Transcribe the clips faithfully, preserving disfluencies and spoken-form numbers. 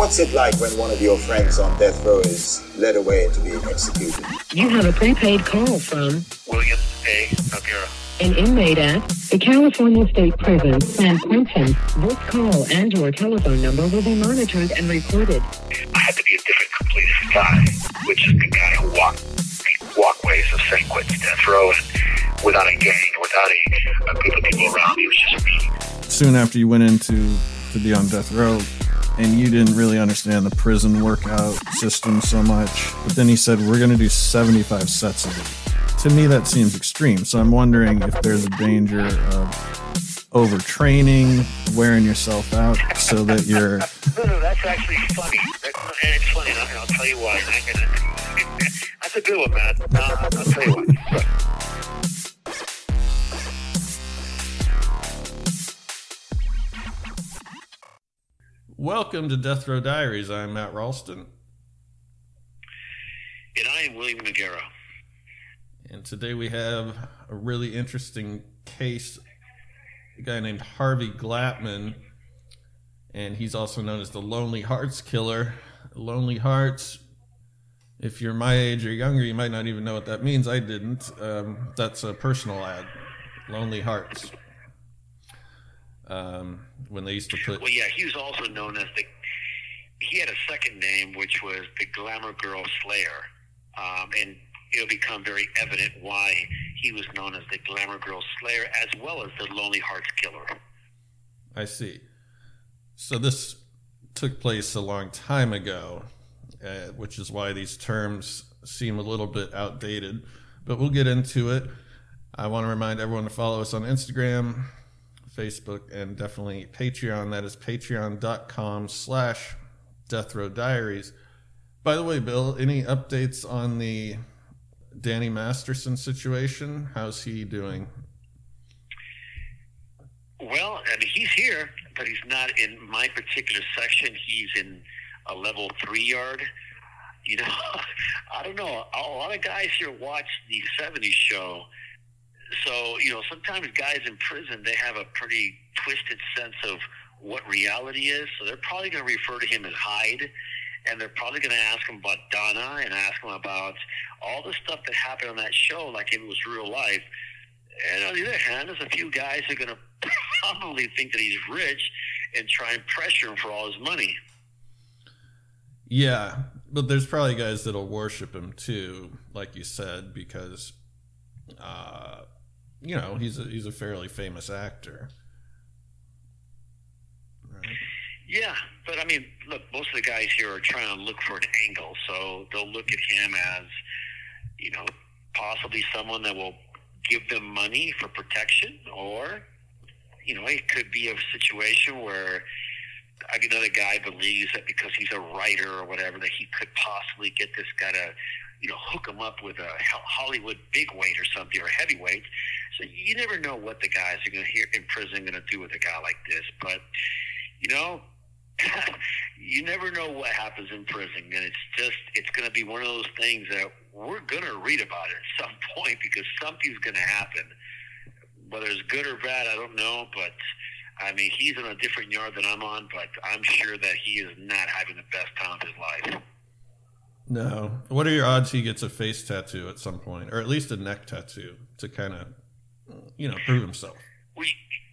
what's it like when one of your friends on death row is led away to being executed? You have a prepaid call from William A. Noguera, an inmate at the California State Prison, San Quentin. This call and your telephone number will be monitored and recorded. I had to be a different complete guy, which is the guy who walked the walkways of San Quentin's death row, and without a gang, without a, a group of people around me, it was just me. Soon after you went into to be on death row, and you didn't really understand the prison workout system so much, but then he said, we're going to do seventy-five sets of it. To me, that seems extreme. So I'm wondering if there's a danger of overtraining, wearing yourself out so that you're... No, no, that's actually funny. That, and it's funny, and I'll, and I'll tell you why. That's a good one, man. Uh, I'll tell you why. Look. Welcome to Death Row Diaries. I'm Matt Ralston. And I am William Noguera. And today we have a really interesting case. A guy named Harvey Glattman. And he's also known as the Lonely Hearts Killer. Lonely Hearts, if you're my age or younger, you might not even know what that means. I didn't. Um, that's a personal ad. Lonely Hearts. Um, when they used to put... Well, yeah, he was also known as the... He had a second name, which was the Glamour Girl Slayer. Um, and it'll become very evident why he was known as the Glamour Girl Slayer, as well as the Lonely Hearts Killer. I see. So this took place a long time ago, uh, which is why these terms seem a little bit outdated. But we'll get into it. I want to remind everyone to follow us on Instagram, Facebook, and definitely Patreon. That is patreon.com slash Death Row Diaries. By the way, Bill, any updates on the Danny Masterson situation? How's he doing? Well, I mean, he's here, but he's not in my particular section. He's in a level three yard. You know, I don't know. A lot of guys here watch the seventies show. So, you know, sometimes guys in prison, they have a pretty twisted sense of what reality is. So they're probably going to refer to him as Hyde, and they're probably going to ask him about Donna and ask him about all the stuff that happened on that show like if it was real life. And on the other hand, there's a few guys who are going to probably think that he's rich and try and pressure him for all his money. Yeah, but there's probably guys that'll worship him too, like you said, because... Uh, you know, he's a, he's a fairly famous actor. Right? Yeah, but I mean, look, most of the guys here are trying to look for an angle, so they'll look at him as, you know, possibly someone that will give them money for protection, or, you know, it could be a situation where another guy believes that because he's a writer or whatever, that he could possibly get this guy to, you know, hook him up with a Hollywood bigweight or something, or heavyweight. So you never know what the guys are going to hear in prison going to do with a guy like this. But, you know, you never know what happens in prison. And it's just, it's going to be one of those things that we're going to read about it at some point, because something's going to happen. Whether it's good or bad, I don't know. But, I mean, he's on a different yard than I'm on, but I'm sure that he is not having the best time of his life. No. What are your odds he gets a face tattoo at some point, or at least a neck tattoo to kind of, you know, prove himself? We,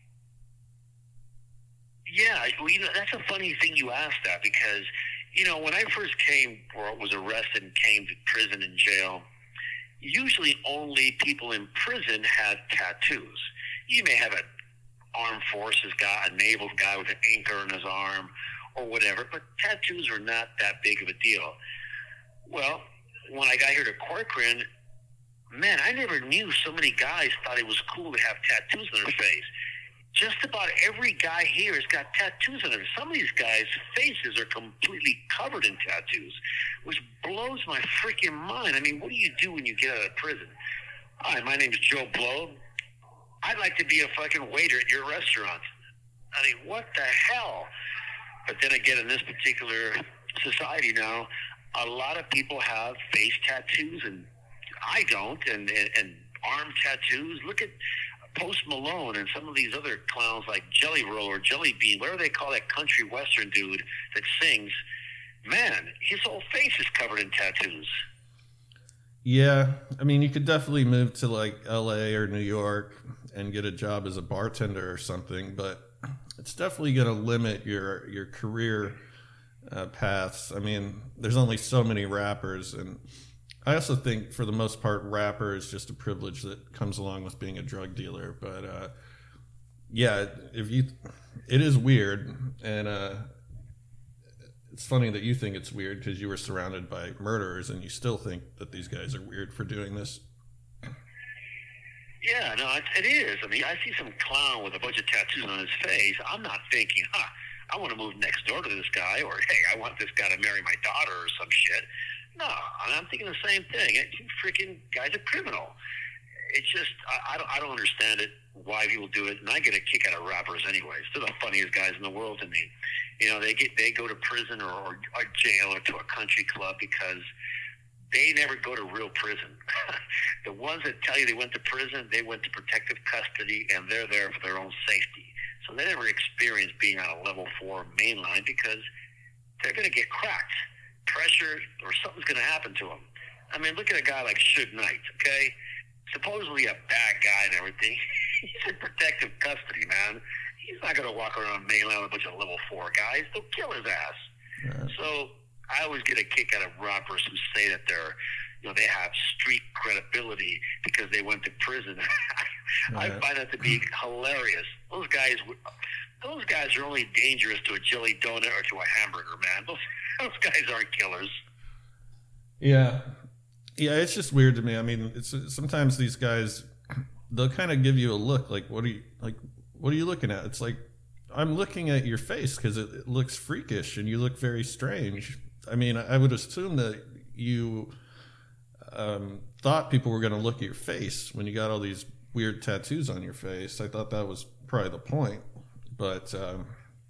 yeah, well, you know, that's a funny thing you asked that, because, you know, when I first came or was arrested and came to prison and jail, usually only people in prison had tattoos. You may have an armed forces guy, a naval guy with an anchor in his arm or whatever, but tattoos are not that big of a deal. Well, when I got here to Corcoran, man, I never knew so many guys thought it was cool to have tattoos on their face. Just about every guy here has got tattoos on them. Some of these guys' faces are completely covered in tattoos, which blows my freaking mind. I mean, what do you do when you get out of prison? Hi, my name is Joe Blow. I'd like to be a fucking waiter at your restaurant. I mean, what the hell? But then again, in this particular society now, a lot of people have face tattoos, and I don't, and, and, and arm tattoos. Look at Post Malone and some of these other clowns like Jelly Roll or Jelly Bean, whatever they call that country western dude that sings. man, his whole face is covered in tattoos. Yeah, I mean, you could definitely move to like L A or New York and get a job as a bartender or something, but it's definitely going to limit your your career uh, paths. I mean, there's only so many rappers, and I also think for the most part, rapper is just a privilege that comes along with being a drug dealer. But uh, yeah, if you, it is weird, and uh, it's funny that you think it's weird because you were surrounded by murderers, and you still think that these guys are weird for doing this. Yeah, no, it, it is. I mean, I see some clown with a bunch of tattoos on his face. I'm not thinking, huh, I want to move next door to this guy, or hey, I want this guy to marry my daughter or some shit. No, I'm thinking the same thing. It, freaking guy's a criminal. It's just, I, I, don't, I don't understand it, why people do it, and I get a kick out of rappers anyways. They're the funniest guys in the world to me. You know, they get they go to prison or, or, or jail or to a country club because they never go to real prison. The ones that tell you they went to prison, they went to protective custody, and they're there for their own safety. So they never experienced being on a level four mainline because they're going to get cracked, pressured, or something's going to happen to them. I mean, look at a guy like Suge Knight, okay? Supposedly a bad guy and everything. He's in protective custody, man. He's not going to walk around mainline with a bunch of level four guys. They'll kill his ass. Right. So I always get a kick out of rappers who say that they're, you know, they have street credibility because they went to prison. I right. find that to be hilarious. Those guys, those guys are only dangerous to a jelly donut or to a hamburger, man. Those, those guys aren't killers. Yeah, yeah, it's just weird to me. I mean, it's sometimes these guys, they'll kind of give you a look like, what are you like? What are you looking at? It's like, I'm looking at your face because it, it looks freakish and you look very strange. I mean, I would assume that you um, thought people were going to look at your face when you got all these weird tattoos on your face. I thought that was probably the point. But, um,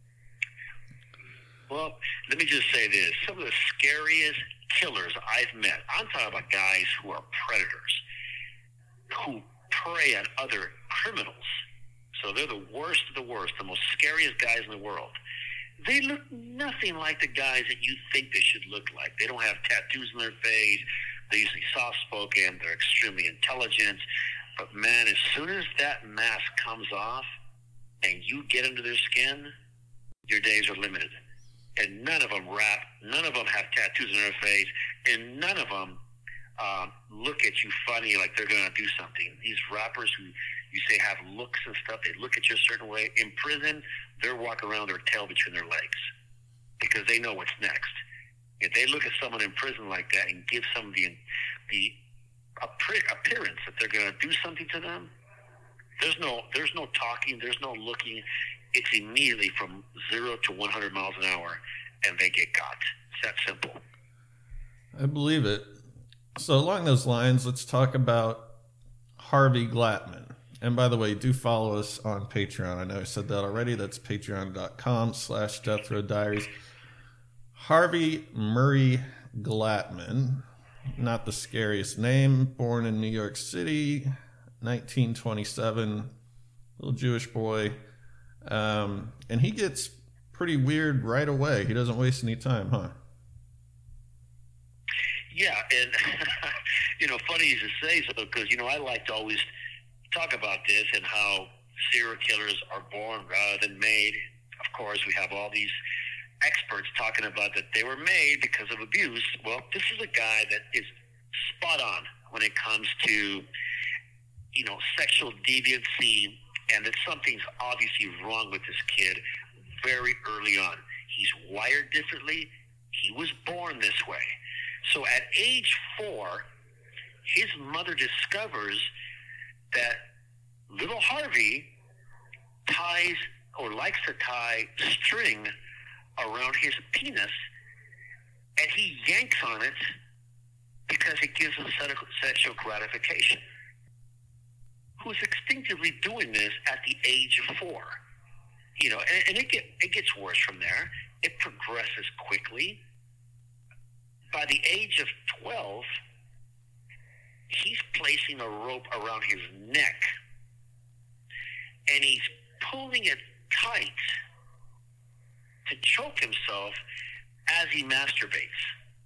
well, let me just say this. Some of the scariest killers I've met, I'm talking about guys who are predators, who prey on other criminals. So they're the worst of the worst, the most scariest guys in the world. They look nothing like the guys that you think they should look like. They don't have tattoos on their face. They're usually soft-spoken. They're extremely intelligent. But, man, as soon as that mask comes off and you get under their skin, your days are limited. And none of them rap. None of them have tattoos on their face. And none of them uh, look at you funny like they're going to do something. These rappers who you say have looks and stuff, they look at you a certain way. In prison, they're walking around with their tail between their legs because they know what's next. If they look at someone in prison like that and give some the the appearance that they're going to do something to them, there's no there's no talking, there's no looking. It's immediately from zero to one hundred miles an hour, and they get caught. It's that simple. I believe it. So along those lines, let's talk about Harvey Glattman. And by the way, do follow us on Patreon. I know I said that already. That's patreon.com slash Death Row Diaries. Harvey Murray Glattman, not the scariest name, born in New York City, nineteen twenty-seven, little Jewish boy. Um, and he gets pretty weird right away. He doesn't waste any time, huh? Yeah, and, you know, funny you should say so, because, you know, I like to always talk about this and how serial killers are born rather than made. Of course, we have all these experts talking about that they were made because of abuse. Well, this is a guy that is spot on when it comes to, you know, sexual deviancy, and that something's obviously wrong with this kid very early on. He's wired differently. He was born this way. So at age four, his mother discovers that little Harvey ties or likes to tie string around his penis, and he yanks on it because it gives him sexual gratification. Who's instinctively doing this at the age of four? You know, and, and it get it gets worse from there. It progresses quickly. By the age of twelve, he's placing a rope around his neck, and he's pulling it tight to choke himself as he masturbates.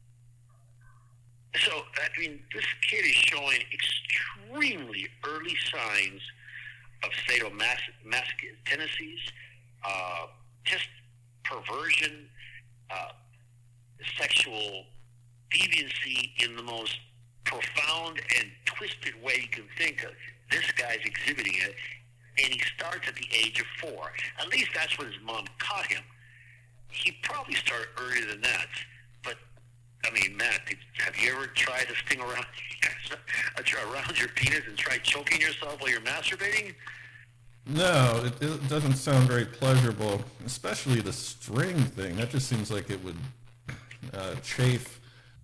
So, I mean, this kid is showing extremely early signs of sadomasochistic tendencies, uh, just perversion, uh, sexual deviancy in the most profound and twisted way you can think of. This guy's exhibiting it, and he starts at the age of four. At least that's when his mom caught him. He probably started earlier than that. But, I mean, Matt, have you ever tried to sting around, around your penis and try choking yourself while you're masturbating? No, it, it doesn't sound very pleasurable, especially the string thing. That just seems like it would uh, chafe.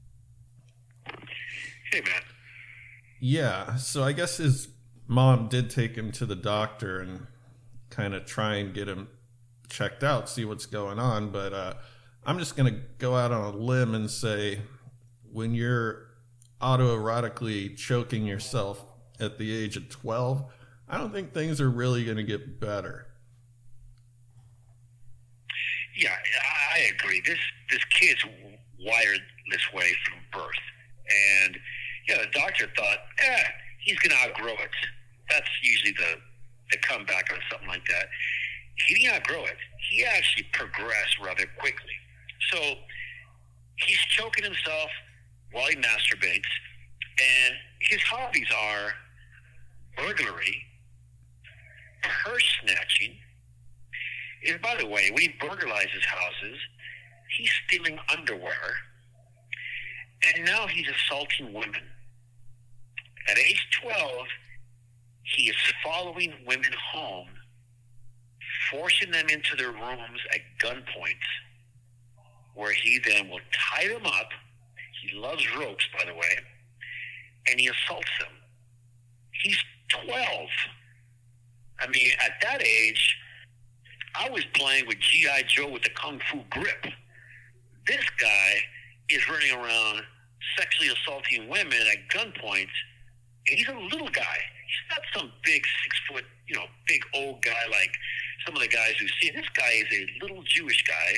Hey, Matt. Yeah, so I guess his mom did take him to the doctor and kind of try and get him checked out, see what's going on. But uh, I'm just going to go out on a limb and say when you're autoerotically choking yourself at the age of twelve, I don't think things are really going to get better. Yeah, I agree. This this kid's wired this way from birth. And, yeah, the doctor thought, eh, he's going to outgrow it. That's usually the, the comeback on something like that. He didn't outgrow it. He actually progressed rather quickly. So he's choking himself while he masturbates, and his hobbies are burglary, purse snatching. And by the way, when he burglarizes houses, he's stealing underwear, and now he's assaulting women. At age twelve, he is following women home, forcing them into their rooms at gunpoint, where he then will tie them up. He loves ropes, by the way, and he assaults them. He's twelve. I mean, at that age, I was playing with G I. Joe with the Kung Fu grip. This guy is running around sexually assaulting women at gunpoint, and he's a little guy. He's not some big six-foot, you know, big old guy like some of the guys who see. This guy is a little Jewish guy,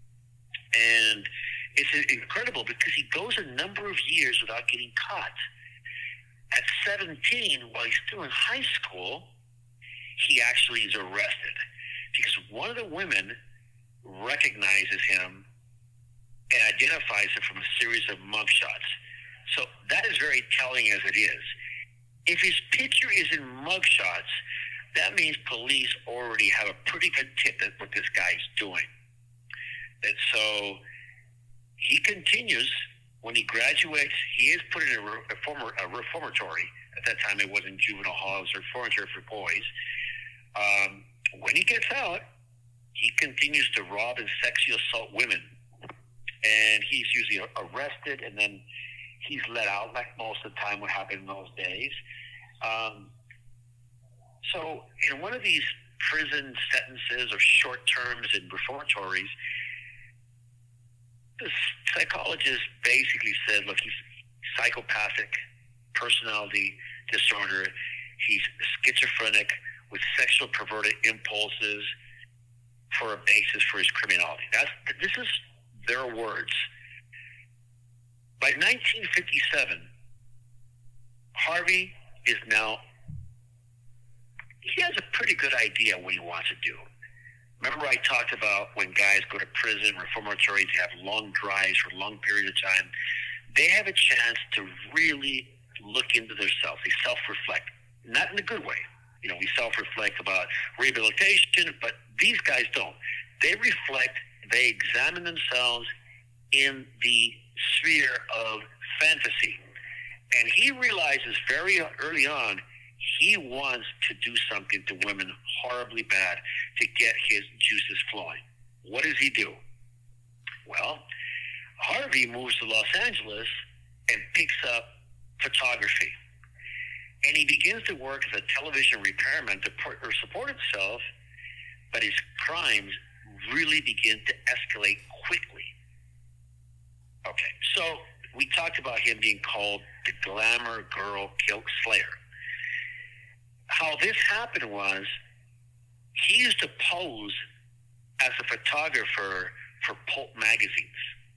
and it's incredible because he goes a number of years without getting caught. At seventeen, while he's still in high school, he actually is arrested because one of the women recognizes him and identifies him from a series of mugshots. So that is very telling as it is. If his picture is in mugshots, that means police already have a pretty good tip at what this guy's doing. And so he continues. When he graduates, he is put in a, reformer, a reformatory. At that time, it wasn't juvenile hall, it was a reformatory for boys. Um, when he gets out, he continues to rob and sexually assault women. And he's usually arrested, and then he's let out, like most of the time would happen in those days. Um, so in one of these prison sentences or short terms in reformatories, the psychologist basically said, look, he's psychopathic personality disorder. He's schizophrenic with sexual perverted impulses for a basis for his criminality. That's, this is their words. By nineteen fifty-seven, Harvey is now, he has a pretty good idea what he wants to do. Remember I talked about when guys go to prison, reformatories, they have long drives for a long period of time. They have a chance to really look into themselves. They self-reflect, not in a good way. You know, we self-reflect about rehabilitation, but these guys don't. They reflect, they examine themselves in the sphere of fantasy. And he realizes very early on he wants to do something to women horribly bad to get his juices flowing. What does he do? Well, Harvey moves to Los Angeles and picks up photography. And he begins to work as a television repairman to support himself, but his crimes really begin to escalate quickly. Okay, so we talked about him being called the glamour girl kilt slayer. How this happened was he used to pose as a photographer for pulp magazines.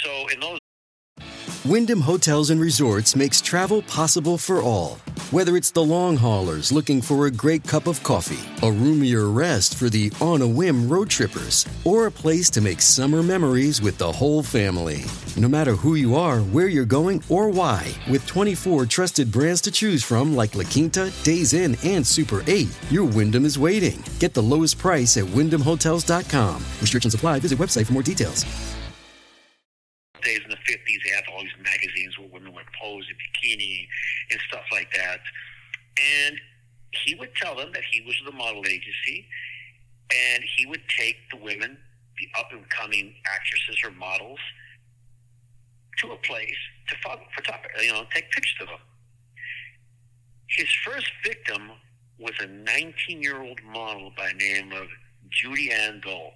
So in those Wyndham Hotels and Resorts makes travel possible for all. Whether it's the long haulers looking for a great cup of coffee, a roomier rest for the on-a-whim road trippers, or a place to make summer memories with the whole family. No matter who you are, where you're going, or why, with twenty-four trusted brands to choose from like La Quinta, Days Inn, and Super eight, your Wyndham is waiting. Get the lowest price at wyndham hotels dot com. Restrictions apply. Visit website for more details. days in the fifties, they had all these magazines where women would pose in bikini and stuff like that. And he would tell them that he was with a model agency, and he would take the women, the up-and-coming actresses or models, to a place to photograph, you know, take pictures of them. His first victim was a nineteen-year-old model by the name of Judy Ann Dole.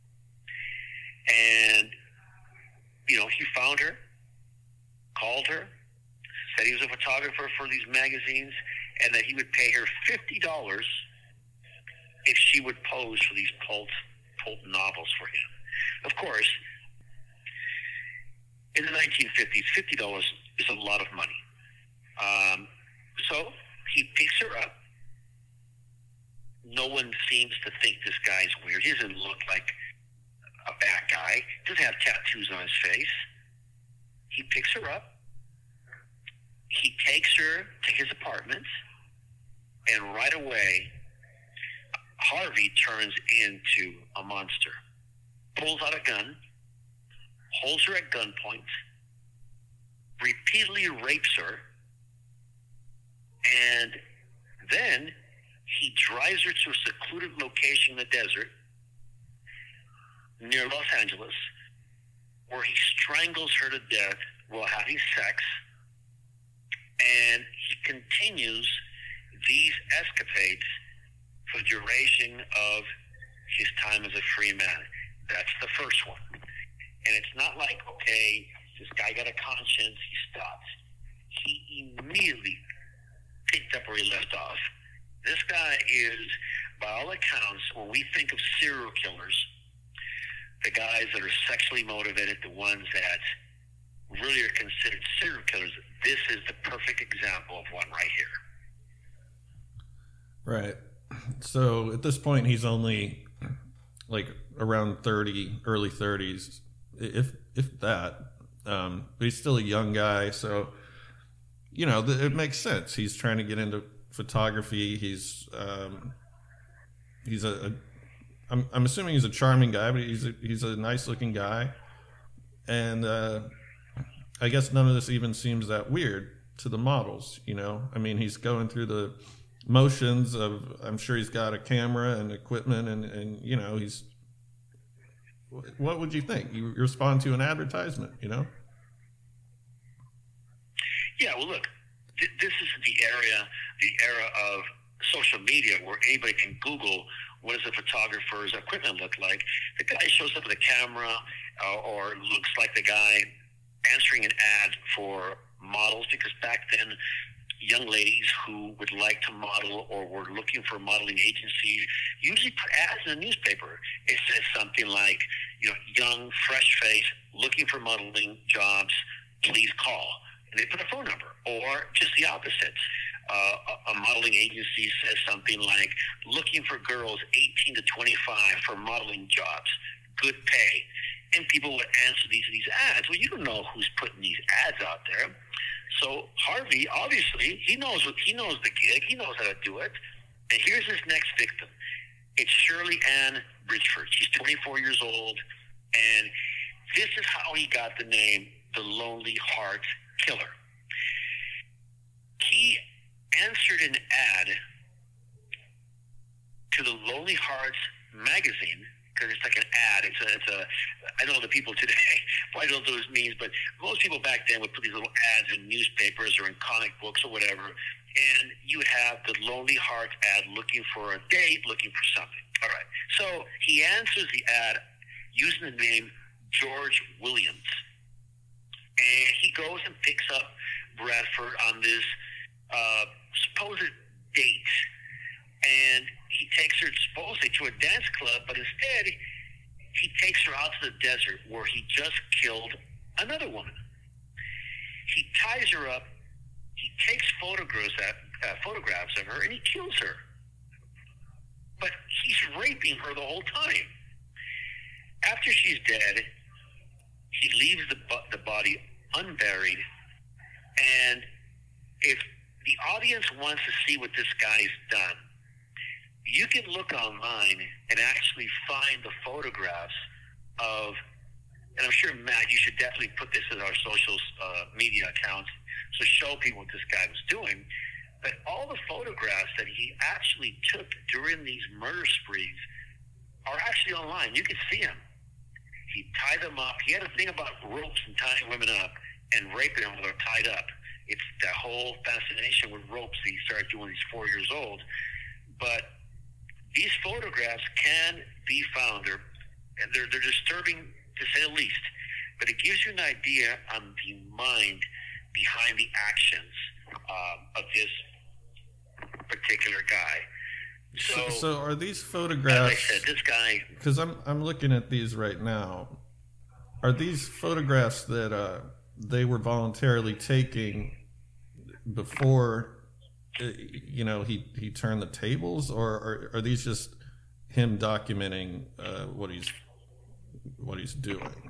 And you know, he found her, called her, said he was a photographer for these magazines, and that he would pay her fifty dollars if she would pose for these pulp, pulp novels for him. Of course, in the nineteen fifties, fifty dollars is a lot of money. Um, so he picks her up. No one seems to think this guy's weird. He doesn't look like a bad guy, doesn't have tattoos on his face. He picks her up. He takes her to his apartment, and right away, Harvey turns into a monster. Pulls out a gun, holds her at gunpoint, repeatedly rapes her, and then he drives her to a secluded location in the desert near Los Angeles, where he strangles her to death while having sex, and he continues these escapades for the duration of his time as a free man. That's the first one. And it's not like, okay, this guy got a conscience, he stopped. He immediately picked up where he left off. This guy is, by all accounts, when we think of serial killers, the guys that are sexually motivated, the ones that really are considered serial killers, this is the perfect example of one right here. Right. So at this point, he's only like around thirty, early thirties, if if that. Um, but he's still a young guy, so you know it makes sense. He's trying to get into photography. He's um, he's a, a I'm I'm assuming he's a charming guy, but he's a, he's a nice looking guy, and uh, I guess none of this even seems that weird to the models. You know, I mean, he's going through the motions of. I'm sure he's got a camera and equipment, and and you know he's. What would you think? You respond to an advertisement, you know? Yeah. Well, look, th- this is the area, the era of social media, where anybody can Google what does a photographer's equipment look like. The guy shows up with a camera, uh, or looks like the guy answering an ad for models, because back then, young ladies who would like to model or were looking for modeling agencies usually put ads in the newspaper. It says something like, you know, young, fresh face, looking for modeling jobs, please call. And they put a phone number. Or just the opposite. Uh, a, a modeling agency says something like, looking for girls eighteen to twenty-five for modeling jobs, good pay. And people would answer these these ads. Well, you don't know who's putting these ads out there. So Harvey, obviously, he knows what he knows the gig. He knows how to do it. And here's his next victim. It's Shirley Ann Bridgeford. She's twenty-four years old, and this is how he got the name the Lonely Heart Killer. He answered an ad to the Lonely Hearts magazine, because it's like an ad. It's a, it's a, I know the people today probably don't know what this means, but most people back then would put these little ads in newspapers or in comic books or whatever, and you would have the Lonely Heart ad looking for a date, looking for something. All right. So he answers the ad using the name George Williams. And he goes and picks up Bradford on this uh, supposed date. And he takes her supposedly to a dance club, but instead he takes her out to the desert where he just killed another woman. He ties her up. He takes photographs, at, uh, photographs of her, and he kills her. But he's raping her the whole time. After she's dead, he leaves the the body unburied. And if the audience wants to see what this guy's done, you can look online and actually find the photographs of, and I'm sure, Matt, you should definitely put this in our social uh, media accounts to show people what this guy was doing. But all the photographs that he actually took during these murder sprees are actually online. You can see them. He tied them up. He had a thing about ropes and tying women up and raping them while they're tied up. It's that whole fascination with ropes that he started doing when he's four years old. But these photographs can be found. They're, they're, they're disturbing, to say the least. But it gives you an idea on the mind behind the actions uh, of this particular guy. So, so, so are these photographs? As I said, this guy. Because I'm I'm looking at these right now. Are these photographs that uh, they were voluntarily taking before, you know, he, he turned the tables, or are, are these just him documenting uh, what he's what he's doing?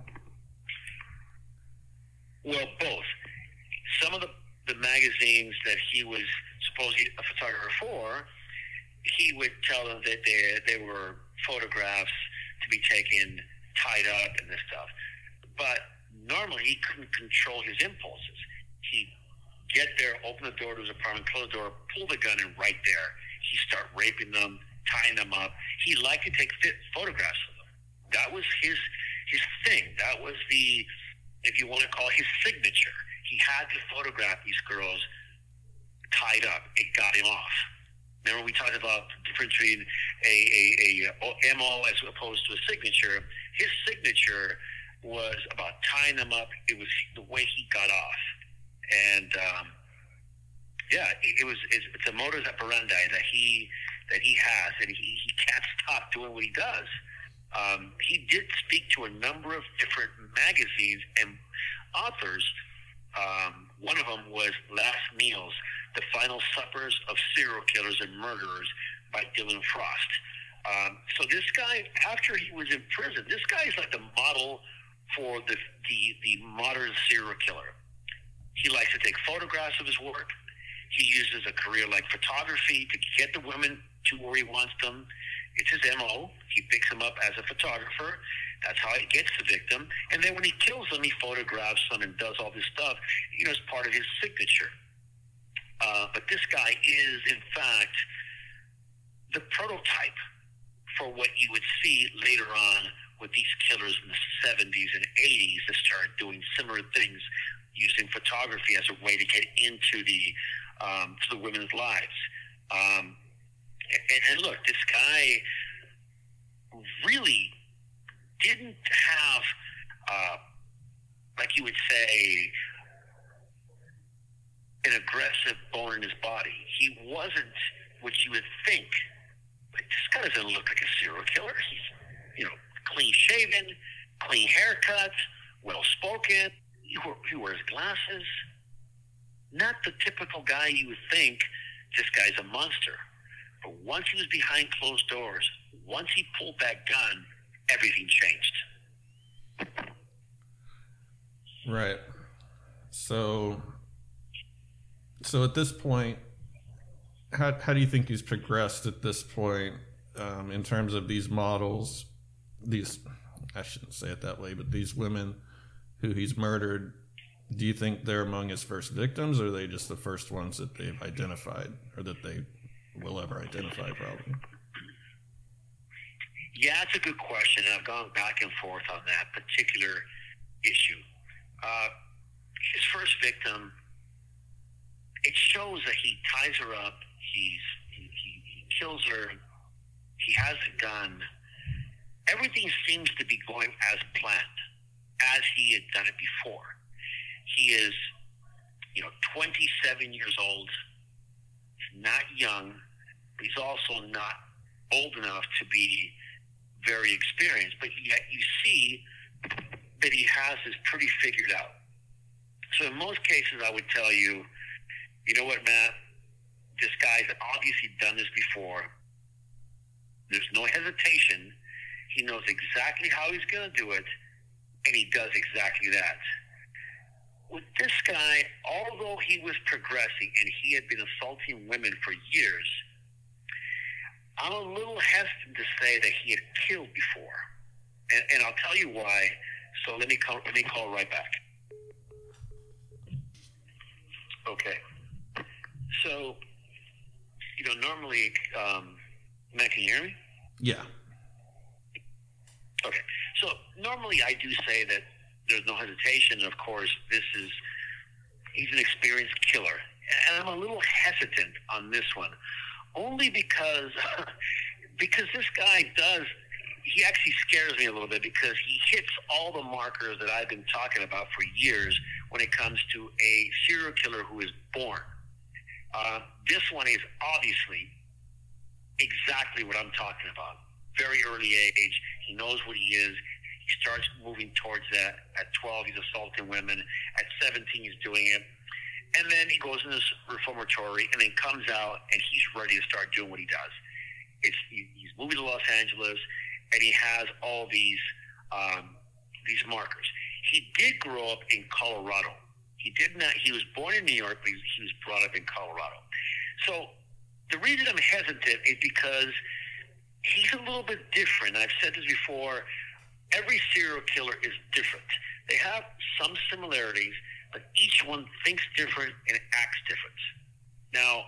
Well, both. Some of the, the magazines that he was supposedly a photographer for, he would tell them that they, they were photographs to be taken, tied up, and this stuff. But normally he couldn't control his impulses. He'd get there, open the door to his apartment, close the door, pull the gun, and right there, he'd start raping them, tying them up. He liked to take fit photographs of them. That was his his thing. That was the, if you want to call it, his signature. He had to photograph these girls tied up. It got him off. Remember, we talked about the difference between a, a, a M O as opposed to a signature. His signature was about tying them up. It was the way he got off. And, um, yeah, it, it was, it's, it's a modus operandi that he, that he has, and he, he can't stop doing what he does. Um, he did speak to a number of different magazines and authors. Um, one of them was Last Meals, The Final Suppers of Serial Killers and Murderers by Dylan Frost. Um, so this guy, after he was in prison, this guy is like the model for the, the, the modern serial killer. He likes to take photographs of his work. He uses a career like photography to get the women to where he wants them. It's his M O. He picks them up as a photographer. That's how he gets the victim. And then when he kills them, he photographs them and does all this stuff, you know, as part of his signature. Uh, but this guy is, in fact, the prototype for what you would see later on with these killers in the seventies and eighties that started doing similar things, using photography as a way to get into the um, to the women's lives. Um, and, and look, this guy really didn't have, uh, like you would say, an aggressive bone in his body. He wasn't what you would think. Like, this guy doesn't look like a serial killer. He's, you know, clean shaven, clean haircut, well spoken. He, he wears glasses. Not the typical guy you would think this guy's a monster. But once he was behind closed doors, once he pulled that gun, everything changed. Right. So, so at this point, how how do you think he's progressed at this point um, in terms of these models? These, I shouldn't say it that way, but these women who he's murdered, do you think they're among his first victims, or are they just the first ones that they've identified, or that they will ever identify, probably? Yeah, that's a good question, and I've gone back and forth on that particular issue. Uh, his first victim, it shows that he ties her up, he's, he, he, he kills her, he has a gun. Everything seems to be going as planned, as he had done it before. He is, you know, twenty-seven years old. He's not young, but he's also not old enough to be very experienced. But yet you see that he has is pretty figured out. So in most cases, I would tell you, you know what, Matt? This guy's obviously done this before. There's no hesitation. He knows exactly how he's going to do it, and he does exactly that. With this guy, although he was progressing and he had been assaulting women for years, I'm a little hesitant to say that he had killed before. And, and I'll tell you why. So let me call, let me call right back. Okay. So, you know, normally, um, Matt, can you hear me? Yeah. Okay. So normally I do say that there's no hesitation. And of course, this is, he's an experienced killer. And I'm a little hesitant on this one, only because, because this guy does, he actually scares me a little bit because he hits all the markers that I've been talking about for years when it comes to a serial killer who is born. Uh, this one is obviously exactly what I'm talking about. Very early age, he knows what he is. He starts moving towards that. At twelve, he's assaulting women. At seventeen, he's doing it. And then he goes in this reformatory and then comes out and he's ready to start doing what he does. It's, he, he's moving to Los Angeles and he has all these um, these markers. He did grow up in Colorado. He did not. He was born in New York, but he, he was brought up in Colorado. So the reason I'm hesitant is because he's a little bit different. I've said this before. Every serial killer is different. They have some similarities, but each one thinks different and acts different. Now,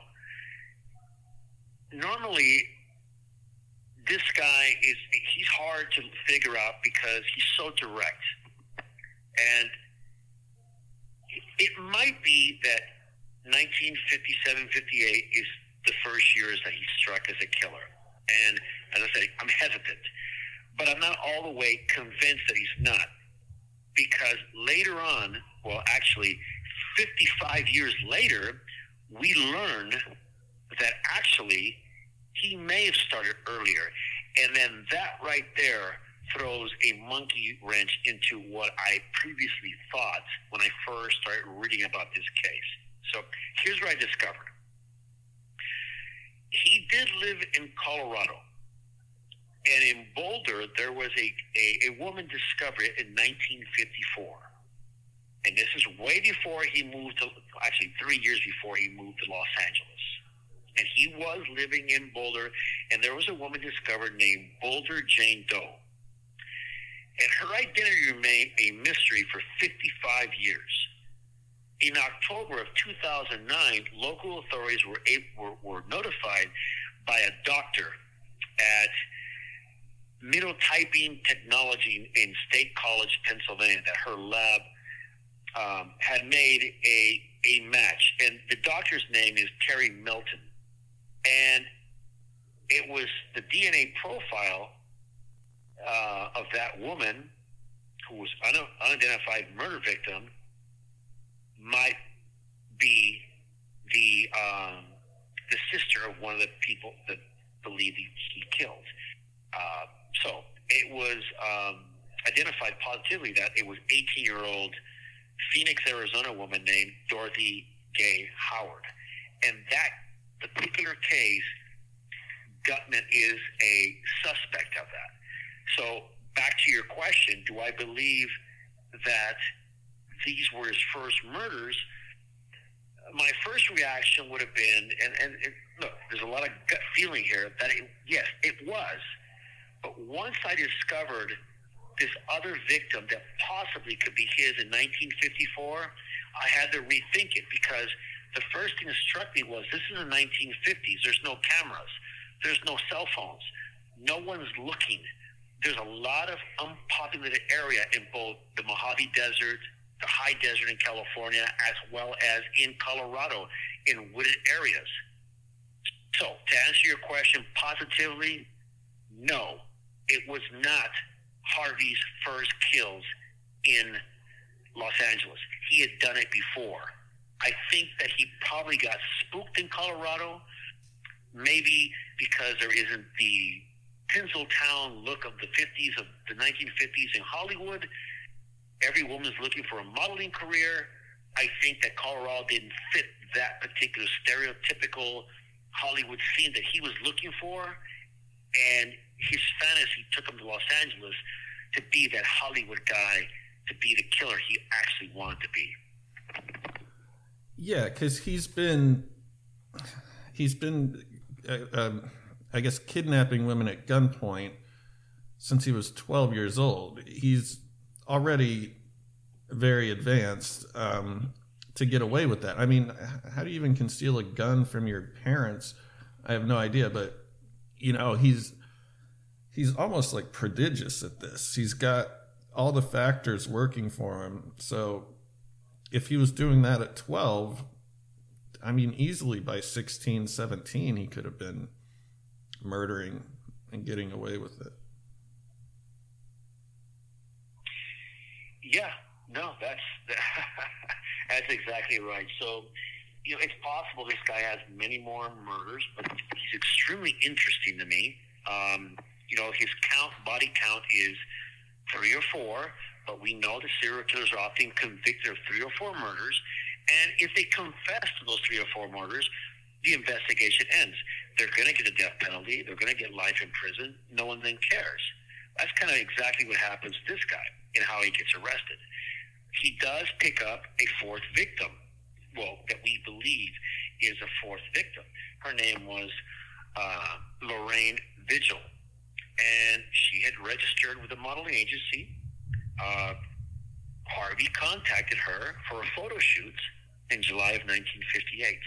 normally, this guy is, he's hard to figure out because he's so direct. And it might be that nineteen fifty-seven, fifty-eight is the first years that he struck as a killer. And as I said, I'm hesitant. But I'm not all the way convinced that he's not. Because later on, well, actually, fifty-five years later, we learn that actually he may have started earlier. And then that right there throws a monkey wrench into what I previously thought when I first started reading about this case. So here's what I discovered. He did live in Colorado. And in Boulder, there was a, a, a woman discovered it in nineteen fifty-four. And this is way before he moved to, actually three years before he moved to Los Angeles. And he was living in Boulder, and there was a woman discovered named Boulder Jane Doe. And her identity remained a mystery for fifty-five years. In October of two thousand nine, local authorities were, able, were, were notified by a doctor at Minotyping Technology in State College, Pennsylvania, that her lab um, had made a, a match. And the doctor's name is Terry Milton. And it was the D N A profile uh, of that woman who was un- unidentified murder victim might be the um, the sister of one of the people that believed he, he killed. Uh, so it was um, identified positively that it was eighteen-year-old Phoenix, Arizona woman named Dorothy Gay Howard. And that particular case, Gutman is a suspect of that. So back to your question, do I believe that these were his first murders? My first reaction would have been, and, and it, look, there's a lot of gut feeling here, that it, yes, it was. But once I discovered this other victim that possibly could be his in nineteen fifty-four, I had to rethink it, because the first thing that struck me was, this is the nineteen fifties. There's no cameras. There's no cell phones. No one's looking. There's a lot of unpopulated area in both the Mojave Desert, the high desert in California, as well as in Colorado, in wooded areas. So, to answer your question positively, no, it was not Harvey's first kills in Los Angeles. He had done it before. I think that he probably got spooked in Colorado, maybe because there isn't the Tinseltown look of the fifties, of the nineteen fifties in Hollywood. every woman's looking for a modeling career. I think that Colorado didn't fit that particular stereotypical Hollywood scene that he was looking for, and his fantasy took him to Los Angeles to be that Hollywood guy, to be the killer he actually wanted to be. Yeah, because he's been he's been uh, um, I guess kidnapping women at gunpoint since he was twelve years old. He's already very advanced um, to get away with that. I mean, how do you even conceal a gun from your parents? I have no idea, but you know, he's he's almost like prodigious at this. He's got all the factors working for him. So if he was doing that at twelve, I mean, easily by sixteen, seventeen, he could have been murdering and getting away with it. Yeah, no, that's that's exactly right. So, you know, it's possible this guy has many more murders, but he's extremely interesting to me. Um, you know, his count, body count is three or four, but we know the serial killers are often convicted of three or four murders, and if they confess to those three or four murders, the investigation ends. They're going to get a death penalty. They're going to get life in prison. No one then cares. That's kind of exactly what happens to this guy and how he gets arrested. He does pick up a fourth victim, well, that we believe is a fourth victim. Her name was uh, Lorraine Vigil, and she had registered with a modeling agency. Uh, Harvey contacted her for a photo shoot in July of nineteen fifty-eight.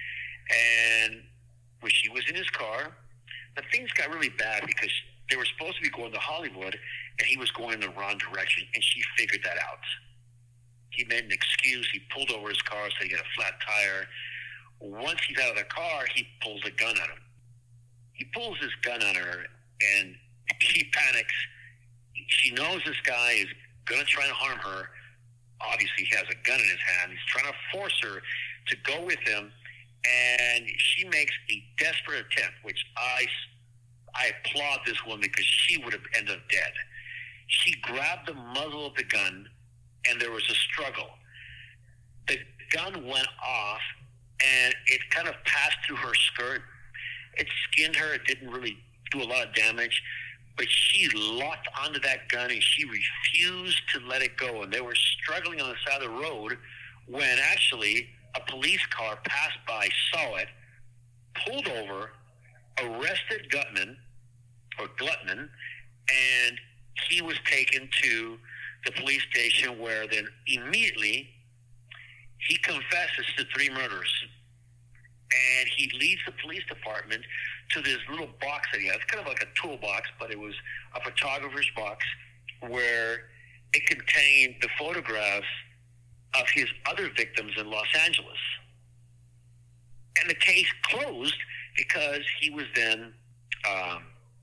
And when she was in his car, the things got really bad because they were supposed to be going to Hollywood, and he was going in the wrong direction, and she figured that out. He made an excuse. He pulled over his car, so he got a flat tire. Once he's out of the car, he pulls a gun at him. He pulls his gun on her, and she panics. She knows this guy is going to try to harm her. Obviously, he has a gun in his hand. He's trying to force her to go with him, and she makes a desperate attempt, which I, I applaud this woman because she would have ended up dead. She grabbed the muzzle of the gun, and there was a struggle. The gun went off, and it kind of passed through her skirt. It skinned her. It didn't really do a lot of damage, but she locked onto that gun, and she refused to let it go. And they were struggling on the side of the road when actually a police car passed by, saw it, pulled over, arrested Gutman, or Glutman, and he was taken to the police station, where then immediately he confesses to three murders. And he leads the police department to this little box that he has. It's kind of like a toolbox, but it was a photographer's box where it contained the photographs of his other victims in Los Angeles. And the case closed because he was then, um,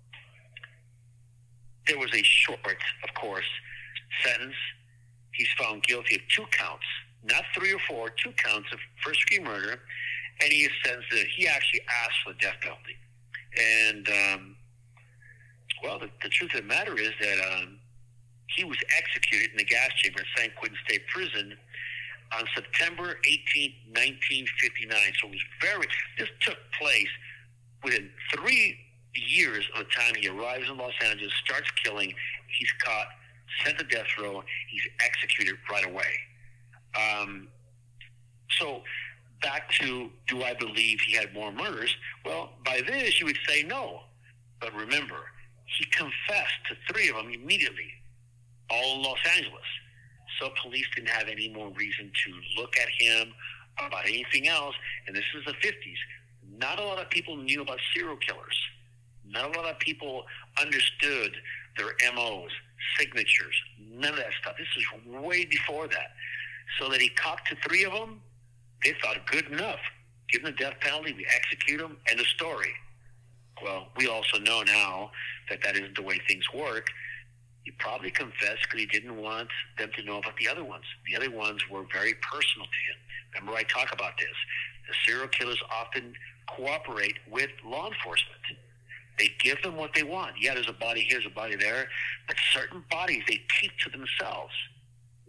there was a short, of course, sentence. He's found guilty of two counts, not three or four, two counts of first-degree murder, and he is sentenced to, he actually asked for the death penalty. And, um, well, the, the truth of the matter is that um, he was executed in the gas chamber at San Quentin State Prison on September eighteenth, nineteen fifty-nine. So it was very, this took place within three years of the time he arrives in Los Angeles, starts killing, he's caught, sent to death row, he's executed right away. Um, so back to, do I believe he had more murders? Well, by this, you would say no. But remember, he confessed to three of them immediately, all in Los Angeles. So police didn't have any more reason to look at him about anything else. And this is the fifties. Not a lot of people knew about serial killers. Not a lot of people understood their M Os, signatures, none of that stuff. This is way before that. So that he cocked to three of them, they thought good enough. Give them the death penalty, we execute them, end of story. Well, we also know now that that isn't the way things work. He probably confessed because he didn't want them to know about the other ones. The other ones were very personal to him. Remember I talk about this. The serial killers often cooperate with law enforcement. They give them what they want. Yeah, there's a body here, there's a body there. But certain bodies they keep to themselves.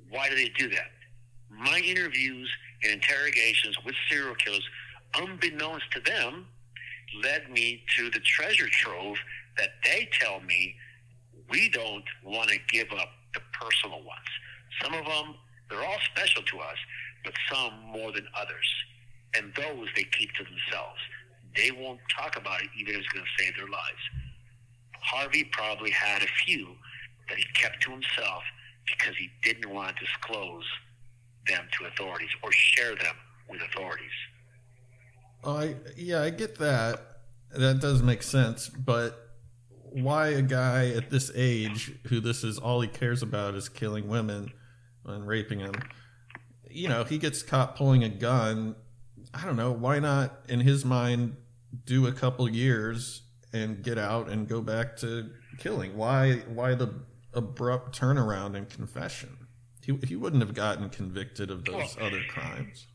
Why do they do that? My interviews and interrogations with serial killers, unbeknownst to them, led me to the treasure trove that they tell me we don't want to give up the personal ones. Some of them, they're all special to us, but some more than others. And those they keep to themselves. They won't talk about it even if it's going to save their lives. Harvey probably had a few that he kept to himself because he didn't want to disclose them to authorities or share them with authorities. Oh, I, yeah, I get that. That does make sense. But why a guy at this age who this is all he cares about is killing women and raping them? You know, he gets caught pulling a gun. I don't know. Why not, in his mind, do a couple years and get out and go back to killing? Why Why the abrupt turnaround and confession? He, he wouldn't have gotten convicted of those well, other crimes.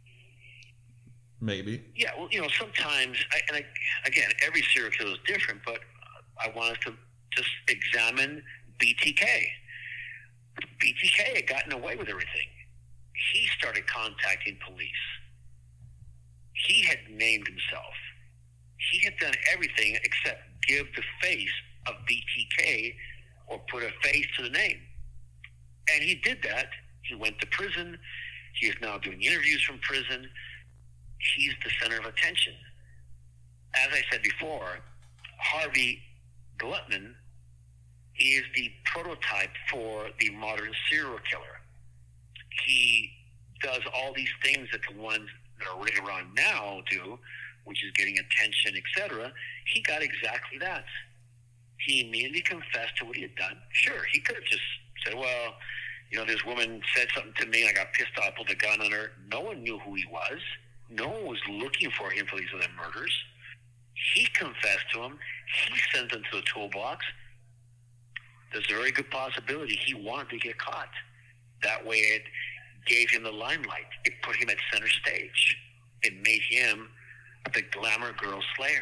Maybe. Yeah, well, you know, sometimes, I, and I, again, every serial killer is different, but I want us to just examine B T K. B T K had gotten away with everything. He started contacting police. He had named himself. He had done everything except give the face of B T K or put a face to the name. And he did that. He went to prison. He is now doing interviews from prison. He's the center of attention. As I said before, Harvey Gutman is the prototype for the modern serial killer. He does all these things that the ones that are right around now do, which is getting attention, et cetera. He got exactly that. He immediately confessed to what he had done. Sure, he could have just said, well, you know, this woman said something to me, I got pissed off, pulled a gun on her. No one knew who he was. No one was looking for him for these other murders. He confessed to him. He sent them to the toolbox. There's a very good possibility he wanted to get caught. That way it gave him the limelight. It put him at center stage. It made him the glamour girl slayer.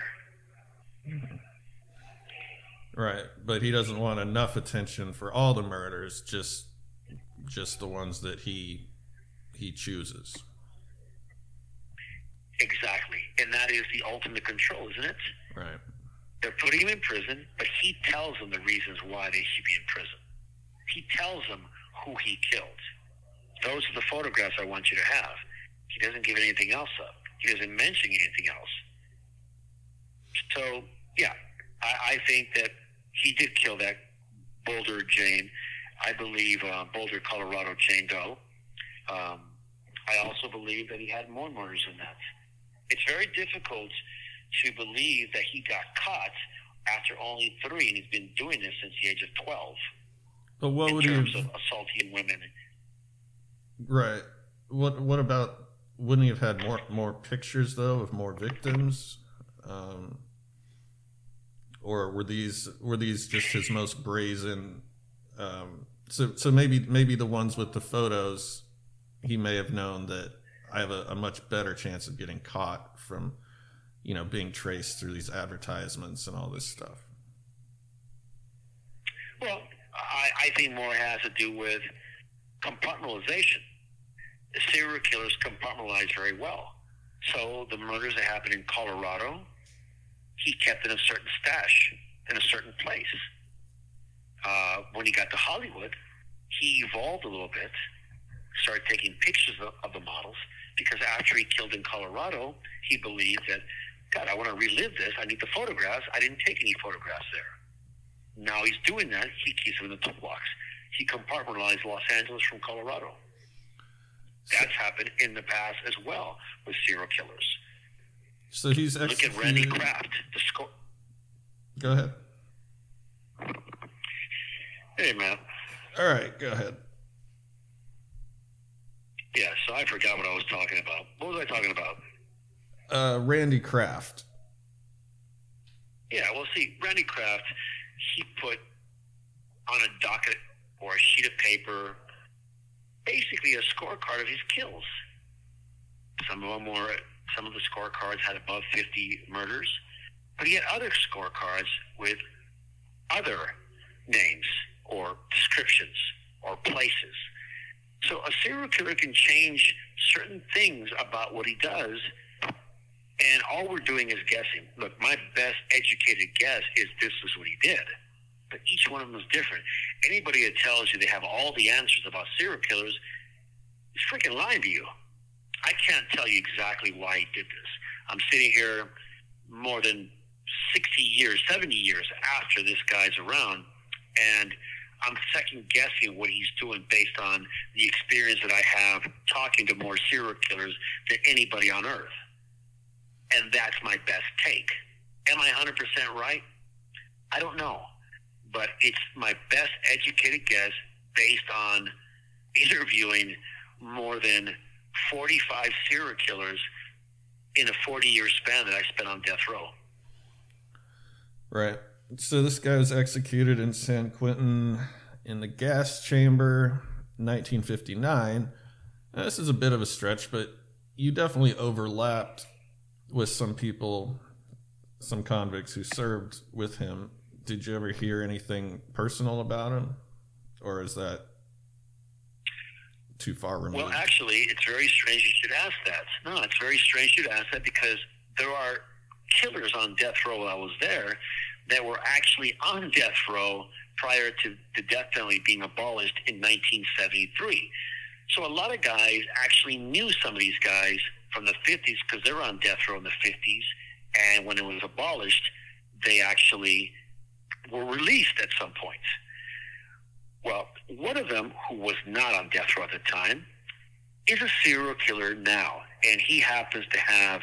Right, but he doesn't want enough attention for all the murders, just just the ones that he he chooses. Exactly, and that is the ultimate control, isn't it? Right. They're putting him in prison, but he tells them the reasons why they should be in prison. He tells them who he killed. Those are the photographs I want you to have. He doesn't give anything else up. He doesn't mention anything else. So, yeah, I, I think that he did kill that Boulder Jane. I believe uh, Boulder, Colorado Jane Doe. Um, I also believe that he had more murders than that. It's very difficult to believe that he got caught after only three, and he's been doing this since the age of twelve. But what in would terms he have... of assaulting women? Right. What What about? Wouldn't he have had more more pictures though of more victims? Um, or were these were these just his most brazen? Um, so so maybe maybe the ones with the photos, he may have known that I have a, a much better chance of getting caught from, you know, being traced through these advertisements and all this stuff. Well, I, I think more has to do with compartmentalization. The serial killers compartmentalize very well. So the murders that happened in Colorado, he kept in a certain stash in a certain place. Uh, when he got to Hollywood, he evolved a little bit, started taking pictures of, of the models, because after he killed in Colorado, he believed that, God, I want to relive this. I need the photographs. I didn't take any photographs there. Now he's doing that. He keeps them in the toolbox. He compartmentalized Los Angeles from Colorado. That's happened in the past as well with serial killers. So he's executed... Look at Randy Kraft. The score. Go ahead. Hey, man. All right, go ahead. Yeah, so I forgot what I was talking about. What was I talking about? Uh, Randy Kraft. Yeah, well, see, Randy Kraft, he put on a docket or a sheet of paper basically a scorecard of his kills. Some of them were, some of the scorecards had above fifty murders, but he had other scorecards with other names or descriptions or places. So a serial killer can change certain things about what he does, and all we're doing is guessing. Look, my best educated guess is this is what he did. But each one of them is different. Anybody that tells you they have all the answers about serial killers is freaking lying to you. I can't tell you exactly why he did this. I'm sitting here more than sixty years, seventy years after this guy's around, and I'm second guessing what he's doing based on the experience that I have talking to more serial killers than anybody on earth. And that's my best take. Am I one hundred percent right? I don't know. But it's my best educated guess based on interviewing more than forty-five serial killers in a forty-year span that I spent on death row. Right. So this guy was executed in San Quentin in the gas chamber, nineteen fifty-nine. Now, this is a bit of a stretch, but you definitely overlapped with some people, some convicts who served with him. Did you ever hear anything personal about him? Or is that too far removed? Well, actually, it's very strange you should ask that. No, it's very strange you should ask that because there are killers on death row while I was there that were actually on death row prior to the death penalty being abolished in nineteen seventy-three. So a lot of guys actually knew some of these guys from the fifties because they were on death row in the fifties, and when it was abolished, they actually were released at some point. Well, one of them, who was not on death row at the time, is a serial killer now, and he happens to have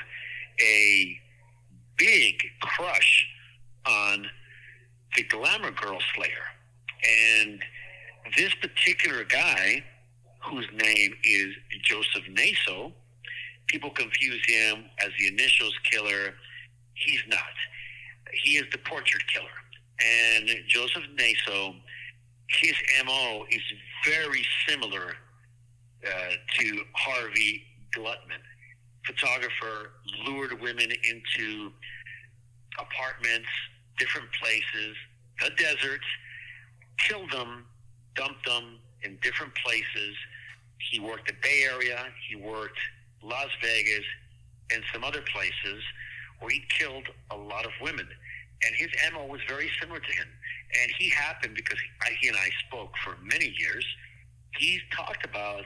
a big crush on the glamour girl slayer. And this particular guy, whose name is Joseph Naso, people confuse him as the initials killer. He's not. He is the portrait killer. And Joseph Naso, his M O is very similar uh, to Harvey Gutman. Photographer, lured women into apartments, different places, the desert, killed them, dumped them in different places. He worked the Bay Area, he worked Las Vegas, and some other places where he killed a lot of women. And his M O was very similar to him. And he happened because he, he and I spoke for many years. He talked about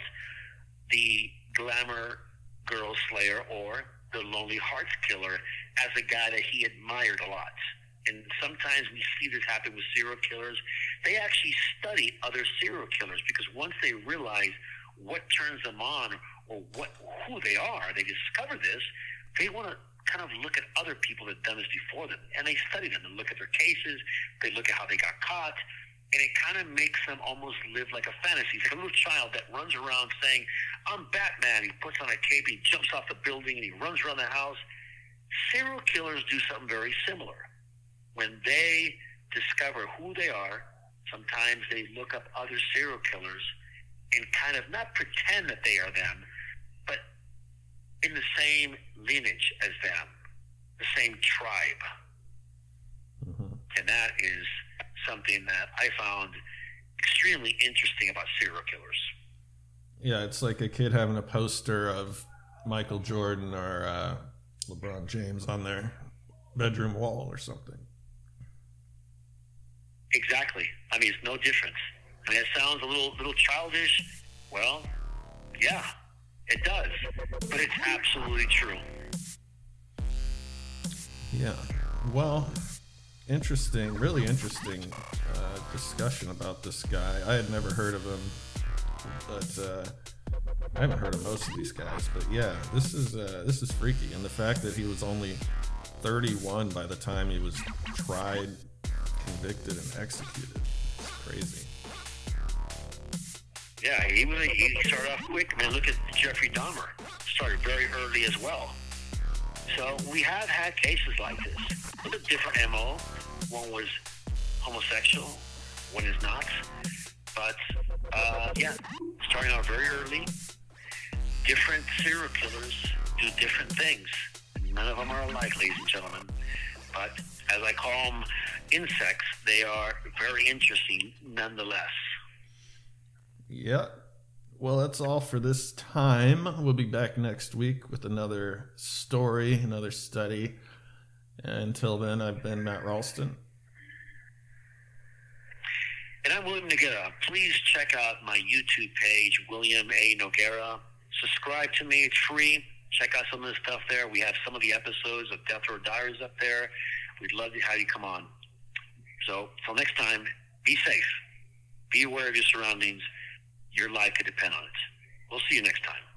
the glamour girl slayer or the lonely hearts killer as a guy that he admired a lot. And sometimes we see this happen with serial killers. They actually study other serial killers because once they realize what turns them on or what who they are, they discover this, they want to kind of look at other people that have done this before them. And they study them and look at their cases. They look at how they got caught. And it kind of makes them almost live like a fantasy. It's like a little child that runs around saying, I'm Batman. He puts on a cape, he jumps off the building, and he runs around the house. Serial killers do something very similar. When they discover who they are, sometimes they look up other serial killers and kind of not pretend that they are them, but in the same lineage as them, the same tribe. Mm-hmm. And that is something that I found extremely interesting about serial killers. Yeah, it's like a kid having a poster of Michael Jordan or uh, LeBron James on their bedroom wall or something. Exactly. I mean, it's no difference. I mean, it sounds a little little childish. Well, yeah, it does. But it's absolutely true. Yeah. Well, interesting, really interesting uh, discussion about this guy. I had never heard of him, but uh, I haven't heard of most of these guys. But yeah, this is uh, this is freaky, and the fact that he was only thirty-one by the time he was tried, convicted, and executed. It's crazy. Yeah, he was. He started off quick. I mean, look at Jeffrey Dahmer. Started very early as well. So we have had cases like this with a different M O. One was homosexual, one is not. But uh, yeah, starting out very early. Different serial killers do different things. None of them are alike, ladies and gentlemen. But as I call them, insects, they are very interesting nonetheless. Yeah. Well, that's all for this time. We'll be back next week with another story, another study. Until then, I've been Matt Ralston. And I'm William Noguera. Please check out my YouTube page, William A. Noguera. Subscribe to me. It's free. Check out some of the stuff there. We have some of the episodes of Death Row Diaries up there. We'd love to have you come on. So, till next time, be safe. Be aware of your surroundings. Your life could depend on it. We'll see you next time.